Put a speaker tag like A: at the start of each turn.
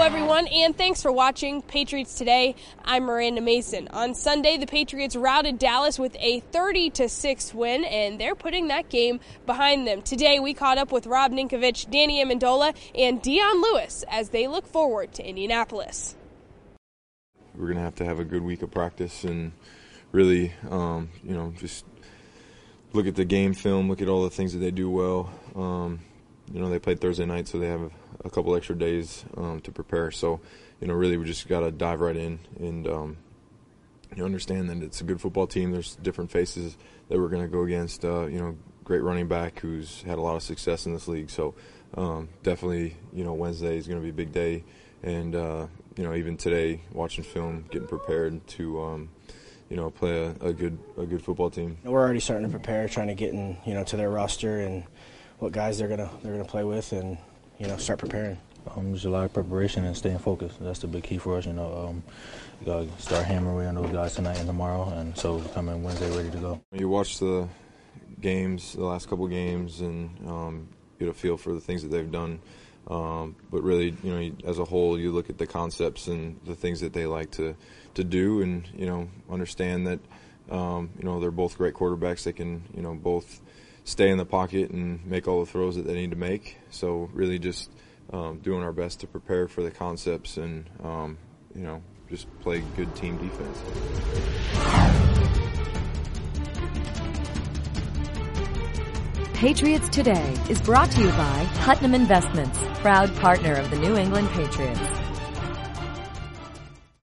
A: everyone, and thanks for watching Patriots Today. I'm Miranda Mason. On Sunday, the Patriots routed Dallas with a 30-6 win, and they're putting that game behind them. Today, we caught up with Rob Ninkovich, Danny Amendola, and Dion Lewis as they look forward to Indianapolis.
B: We're going to have a good week of practice and really, just look at the game film, look at all the things that they do well. They played Thursday night, so they have a couple extra days to prepare. So, really we just got to dive right in and understand that it's a good football team. There's different faces that we're going to go against. Great running back who's had a lot of success in this league. So definitely, Wednesday is going to be a big day. And, even today, watching film, getting prepared to play a good football team.
C: We're already starting to prepare, trying to get in, to their roster and what guys they're gonna play with, and start preparing.
D: There's a lot of preparation and staying focused. That's the big key for us. We gotta start hammering away on those guys tonight and tomorrow, and so come in Wednesday ready to go.
B: You watch the games, the last couple games, and get a feel for the things that they've done. But really, as a whole, you look at the concepts and the things that they like to do, and understand that they're both great quarterbacks. They can both stay in the pocket and make all the throws that they need to make. So really, just doing our best to prepare for the concepts and just play good team defense.
E: Patriots Today is brought to you by Putnam Investments, proud partner of the New England Patriots.